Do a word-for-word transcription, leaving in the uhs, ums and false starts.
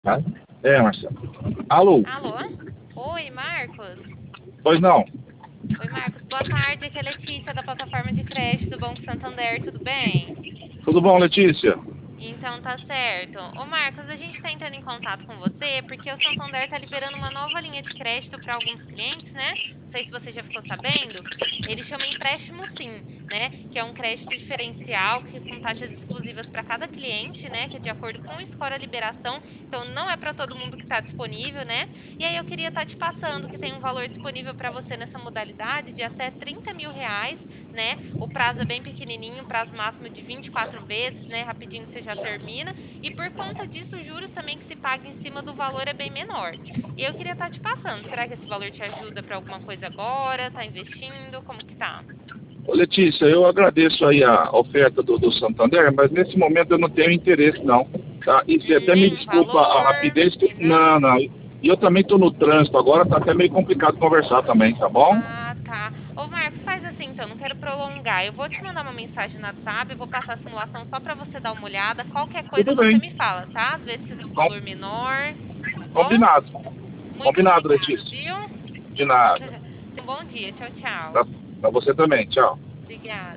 Tá? É, Marcelo. Alô? Alô? Oi, Marcos. Pois não. Oi, Marcos. Boa tarde. Aqui é a Letícia da plataforma de crédito do Banco Santander. Tudo bem? Tudo bom, Letícia? Então tá certo. Ô Marcos, a gente está entrando em contato com você porque o Santander está liberando uma nova linha de crédito para alguns clientes, né? Não sei se você já ficou sabendo. Ele chama empréstimo sim, né? Que é um crédito diferencial que com taxas exclusivas para cada cliente, né? Que é de acordo com o score a liberação. Então não é para todo mundo que está disponível, né? E aí eu queria estar te passando que tem um valor disponível para você nessa modalidade de até trinta mil reais, né? O prazo é bem pequenininho, prazo máximo de vinte e quatro vezes, né? Rapidinho você já termina. E por conta disso, os juros também que se paga em cima do valor é bem menor. E eu queria estar te passando. Será que esse valor te ajuda para alguma coisa agora? Tá investindo? Como que tá? Ô, Letícia, eu agradeço aí a oferta do, do Santander, mas nesse momento eu não tenho interesse, não. Tá? E você até me Hum, desculpa a valor, rapidez. Que... Não, entendeu? não. E eu também estou no trânsito agora, tá até meio complicado conversar também, tá bom? Ah, tá. Ô, Marcos, faz assim então, não quero prolongar. Eu vou te mandar uma mensagem no WhatsApp, eu vou passar a simulação só para você dar uma olhada. Qualquer coisa Tudo você bem. me fala, tá? Às vezes quiser um Com- valor menor, tá bom? Combinado. Muito Combinado, obrigada, Letícia. viu? De nada. Tenha um bom dia. Tchau, tchau. Pra, pra você também. Tchau. Obrigada.